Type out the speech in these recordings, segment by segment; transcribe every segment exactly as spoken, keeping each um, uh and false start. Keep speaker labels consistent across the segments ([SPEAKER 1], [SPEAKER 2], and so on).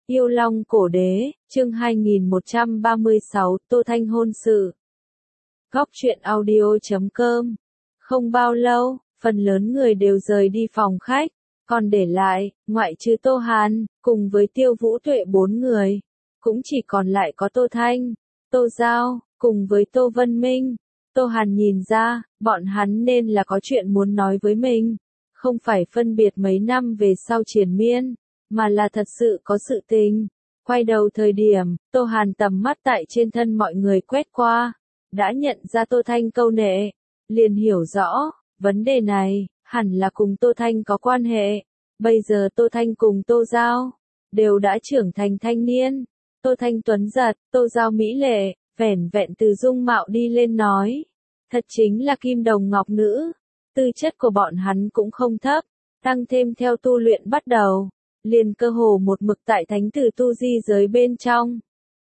[SPEAKER 1] Yêu Long Cổ Đế, chương hai nghìn một trăm ba mươi sáu, Tô Thanh hôn sự. Góc truyện audio chấm com. Không bao lâu, phần lớn người đều rời đi phòng khách, còn để lại, ngoại trừ Tô Hàn, cùng với Tiêu Vũ Tuệ bốn người. Cũng chỉ còn lại có Tô Thanh, Tô Giao, cùng với Tô Vân Minh. Tô Hàn nhìn ra, bọn hắn nên là có chuyện muốn nói với mình. Không phải phân biệt mấy năm về sau triền miên, mà là thật sự có sự tình. Quay đầu thời điểm, Tô Hàn tầm mắt tại trên thân mọi người quét qua, đã nhận ra Tô Thanh câu nệ, liền hiểu rõ, vấn đề này, hẳn là cùng Tô Thanh có quan hệ. Bây giờ Tô Thanh cùng Tô Giao, đều đã trưởng thành thanh niên. Tô Thanh tuấn giật, Tô Giao mỹ lệ, vẻn vẹn từ dung mạo đi lên nói. Thật chính là kim đồng ngọc nữ. Tư chất của bọn hắn cũng không thấp, tăng thêm theo tu luyện bắt đầu, liền cơ hồ một mực tại thánh tử tu di giới bên trong.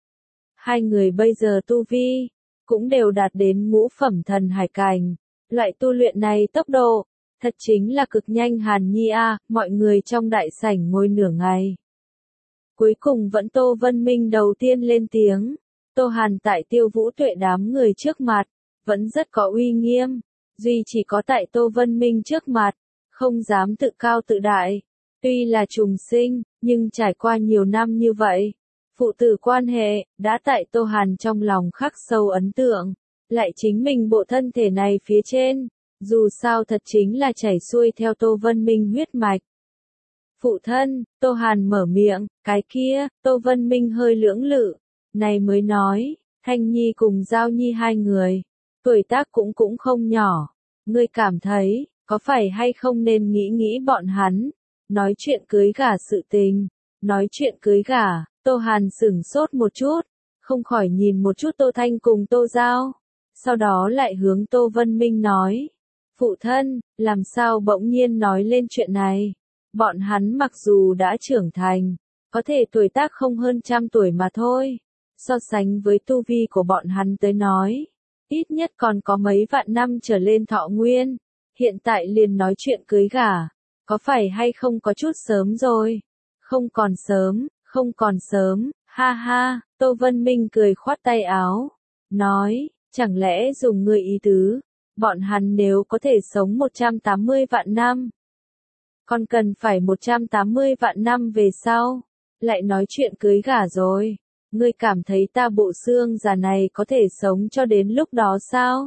[SPEAKER 1] Hai người bây giờ tu vi, cũng đều đạt đến ngũ phẩm thần hải cảnh. Loại tu luyện này tốc độ, thật chính là cực nhanh. Hàn Nhi a, mọi người trong đại sảnh ngồi nửa ngày. Cuối cùng vẫn Tô Vân Minh đầu tiên lên tiếng. Tô Hàn tại Tiêu Vũ Tuệ đám người trước mặt, vẫn rất có uy nghiêm. Duy chỉ có tại Tô Vân Minh trước mặt, không dám tự cao tự đại. Tuy là trùng sinh, nhưng trải qua nhiều năm như vậy, phụ tử quan hệ, đã tại Tô Hàn trong lòng khắc sâu ấn tượng. Lại chính mình bộ thân thể này phía trên, dù sao thật chính là chảy xuôi theo Tô Vân Minh huyết mạch. Phụ thân, Tô Hàn mở miệng, cái kia, Tô Vân Minh hơi lưỡng lự, này mới nói, Thanh Nhi cùng Giao Nhi hai người, tuổi tác cũng cũng không nhỏ. Ngươi cảm thấy, có phải hay không nên nghĩ nghĩ bọn hắn, nói chuyện cưới gả sự tình, nói chuyện cưới gả. Tô Hàn sửng sốt một chút, không khỏi nhìn một chút Tô Thanh cùng Tô Giao, sau đó lại hướng Tô Vân Minh nói, phụ thân, làm sao bỗng nhiên nói lên chuyện này, bọn hắn mặc dù đã trưởng thành, có thể tuổi tác không hơn trăm tuổi mà thôi, so sánh với tu vi của bọn hắn tới nói, ít nhất còn có mấy vạn năm trở lên thọ nguyên, hiện tại liền nói chuyện cưới gả, có phải hay không có chút sớm rồi? Không còn sớm, không còn sớm, ha ha. Tô Vân Minh cười khoát tay áo, nói, chẳng lẽ dùng ngươi ý tứ, bọn hắn nếu có thể sống một trăm tám mươi vạn năm, còn cần phải một trăm tám mươi vạn năm về sau, lại nói chuyện cưới gả rồi. Ngươi cảm thấy ta bộ xương già này có thể sống cho đến lúc đó sao?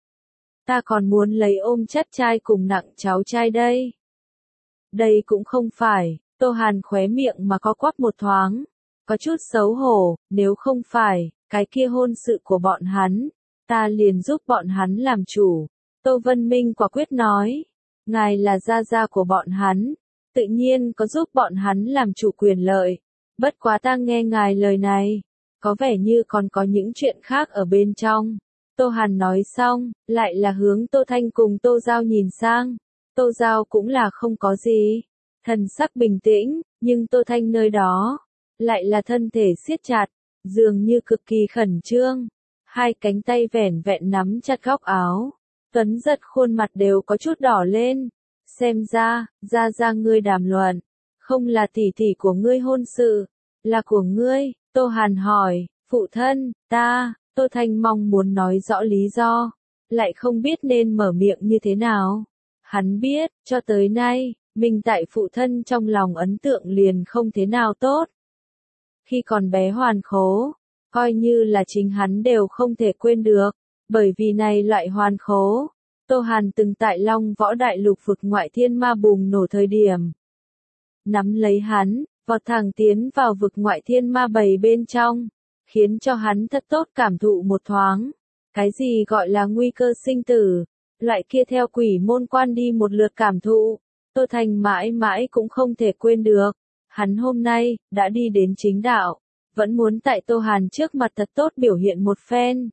[SPEAKER 1] Ta còn muốn lấy ôm chất trai cùng nặng cháu trai đây. Đây cũng không phải. Tô Hàn khóe miệng mà có quắp một thoáng, có chút xấu hổ. Nếu không phải cái kia hôn sự của bọn hắn, ta liền giúp bọn hắn làm chủ. Tô Vân Minh quả quyết nói, ngài là gia gia của bọn hắn, tự nhiên có giúp bọn hắn làm chủ quyền lợi. Bất quá ta nghe ngài lời này, có vẻ như còn có những chuyện khác ở bên trong. Tô Hàn nói xong, lại là hướng Tô Thanh cùng Tô Giao nhìn sang. Tô Giao cũng là không có gì, thần sắc bình tĩnh, nhưng Tô Thanh nơi đó, lại là thân thể siết chặt, dường như cực kỳ khẩn trương. Hai cánh tay vẻn vẹn nắm chặt góc áo, tuấn giật khuôn mặt đều có chút đỏ lên. Xem ra, ra ra ngươi đàm luận, không là tỷ tỷ của ngươi hôn sự, là của ngươi. Tô Hàn hỏi, phụ thân, ta. Tô Thanh mong muốn nói rõ lý do, lại không biết nên mở miệng như thế nào. Hắn biết, cho tới nay, mình tại phụ thân trong lòng ấn tượng liền không thế nào tốt. Khi còn bé hoàn khố, coi như là chính hắn đều không thể quên được, bởi vì này loại hoàn khố. Tô Hàn từng tại Long Võ Đại Lục vực ngoại thiên ma bùng nổ thời điểm, nắm lấy hắn, vọt thẳng tiến vào vực ngoại thiên ma bầy bên trong, khiến cho hắn thật tốt cảm thụ một thoáng. Cái gì gọi là nguy cơ sinh tử, loại kia theo quỷ môn quan đi một lượt cảm thụ, Tô Thanh mãi mãi cũng không thể quên được. Hắn hôm nay, đã đi đến chính đạo, vẫn muốn tại Tô Hàn trước mặt thật tốt biểu hiện một phen,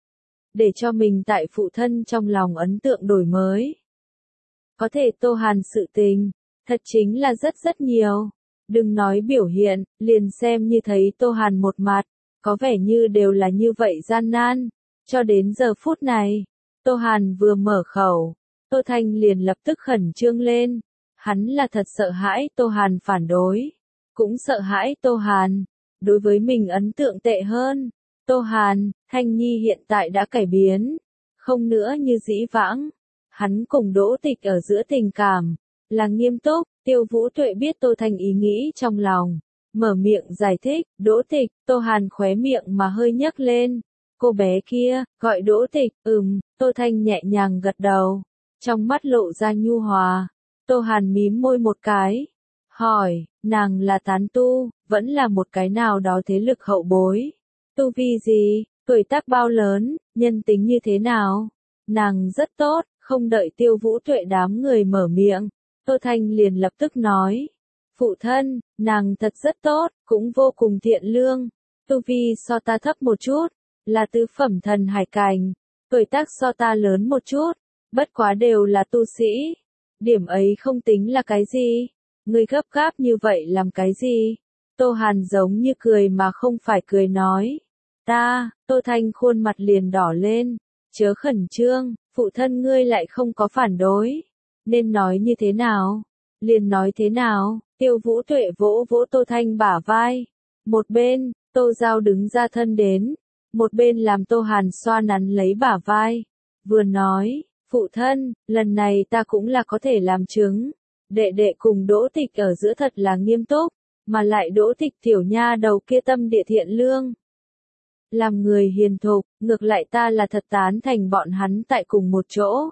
[SPEAKER 1] để cho mình tại phụ thân trong lòng ấn tượng đổi mới. Có thể Tô Hàn sự tình, thật chính là rất rất nhiều. Đừng nói biểu hiện, liền xem như thấy Tô Hàn một mặt, có vẻ như đều là như vậy gian nan. Cho đến giờ phút này, Tô Hàn vừa mở khẩu, Tô Thanh liền lập tức khẩn trương lên. Hắn là thật sợ hãi Tô Hàn phản đối. cũng sợ hãi Tô Hàn. Đối với mình ấn tượng tệ hơn. Tô Hàn, Thanh Nhi hiện tại đã cải biến. Không nữa như dĩ vãng. Hắn cùng Đỗ Tịch ở giữa tình cảm. Là nghiêm túc, Tiêu Vũ Tuệ biết Tô Thanh ý nghĩ trong lòng. Mở miệng giải thích, Đỗ Tịch, Tô Hàn khóe miệng mà hơi nhấc lên. Cô bé kia, gọi Đỗ Tịch, ừm, Tô Thanh nhẹ nhàng gật đầu. Trong mắt lộ ra nhu hòa. Tô Hàn mím môi một cái. Hỏi, nàng là tán tu, vẫn là một cái nào đó thế lực hậu bối. Tu vi gì, tuổi tác bao lớn, nhân tính như thế nào? Nàng rất tốt, không đợi Tiêu Vũ Tuệ đám người mở miệng. Tô Thanh liền lập tức nói. Phụ thân, nàng thật rất tốt, cũng vô cùng thiện lương. Tu vi so ta thấp một chút, là tứ phẩm thần hải cảnh. Tuổi tác so ta lớn một chút, bất quá đều là tu sĩ. Điểm ấy không tính là cái gì. Ngươi gấp gáp như vậy làm cái gì? Tô Hàn giống như cười mà không phải cười nói. Ta, Tô Thanh khuôn mặt liền đỏ lên. Chớ khẩn trương, phụ thân ngươi lại không có phản đối. Nên nói như thế nào? Liền nói thế nào? Tiêu Vũ Tuệ vỗ vỗ Tô Thanh bả vai. Một bên, Tô Giao đứng ra thân đến. Một bên làm Tô Hàn xoa nắn lấy bả vai. Vừa nói, phụ thân, lần này ta cũng là có thể làm chứng. Đệ đệ cùng Đỗ Tịch ở giữa thật là nghiêm túc, mà lại Đỗ Tịch tiểu nha đầu kia tâm địa thiện lương. Làm người hiền thục, ngược lại ta là thật tán thành bọn hắn tại cùng một chỗ.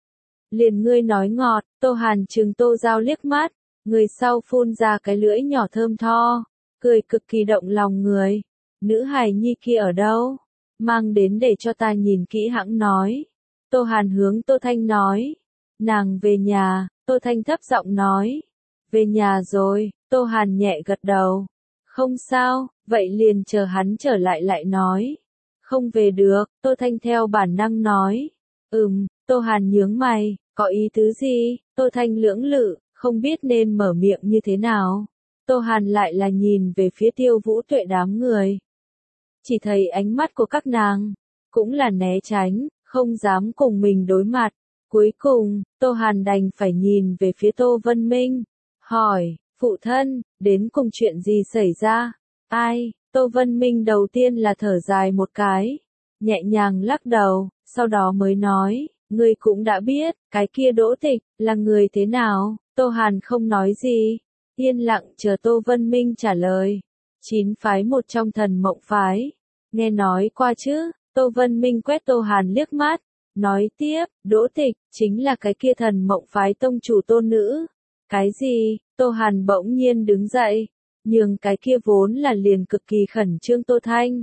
[SPEAKER 1] Liền ngươi nói ngọt, Tô Hàn trừng Tô Giao liếc mắt, người sau phun ra cái lưỡi nhỏ thơm tho, cười cực kỳ động lòng người. Nữ hài nhi kia ở đâu? Mang đến để cho ta nhìn kỹ hãng nói. Tô Hàn hướng Tô Thanh nói. Nàng về nhà, Tô Thanh thấp giọng nói. Về nhà rồi, Tô Hàn nhẹ gật đầu. Không sao, vậy liền chờ hắn trở lại lại nói. Không về được, Tô Thanh theo bản năng nói. Ừm, Tô Hàn nhướng mày, có ý tứ gì? Tô Thanh lưỡng lự, không biết nên mở miệng như thế nào. Tô Hàn lại là nhìn về phía Tiêu Vũ Tuệ đám người. Chỉ thấy ánh mắt của các nàng, cũng là né tránh, không dám cùng mình đối mặt. Cuối cùng, Tô Hàn đành phải nhìn về phía Tô Vân Minh. Hỏi, phụ thân, đến cùng chuyện gì xảy ra? Ai? Tô Vân Minh đầu tiên là thở dài một cái. Nhẹ nhàng lắc đầu, sau đó mới nói. Ngươi cũng đã biết, cái kia Đỗ Tịch, là người thế nào? Tô Hàn không nói gì. Yên lặng chờ Tô Vân Minh trả lời. Chín phái một trong thần mộng phái. Nghe nói qua chứ? Tô Vân Minh quét Tô Hàn liếc mắt. Nói tiếp, Đỗ Tịch, chính là cái kia thần mộng phái tông chủ tôn nữ. Cái gì? Tô Hàn bỗng nhiên đứng dậy. Nhưng cái kia vốn là liền cực kỳ khẩn trương Tô Thanh.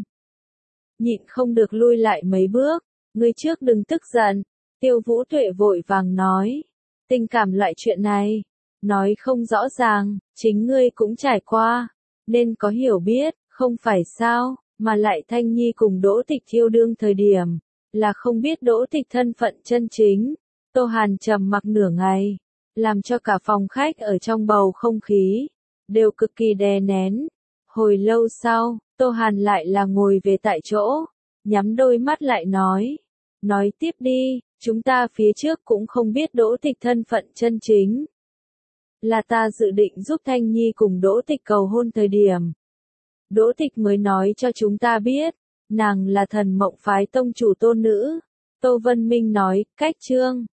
[SPEAKER 1] Nhịn không được lui lại mấy bước. Ngươi trước đừng tức giận. Tiêu Vũ Tuệ vội vàng nói. Tình cảm loại chuyện này. Nói không rõ ràng, chính ngươi cũng trải qua. Nên có hiểu biết, không phải sao, mà lại Thanh Nhi cùng Đỗ Tịch yêu đương thời điểm. Là không biết Đỗ Tịch thân phận chân chính. Tô Hàn trầm mặc nửa ngày. Làm cho cả phòng khách ở trong bầu không khí. Đều cực kỳ đè nén. Hồi lâu sau, Tô Hàn lại là ngồi về tại chỗ. Nhắm đôi mắt lại nói. Nói tiếp đi, chúng ta phía trước cũng không biết Đỗ Tịch thân phận chân chính. Là ta dự định giúp Thanh Nhi cùng Đỗ Tịch cầu hôn thời điểm. Đỗ Tịch mới nói cho chúng ta biết, nàng là thần mộng phái tông chủ tôn nữ. Tô Vân Minh nói, cách chương.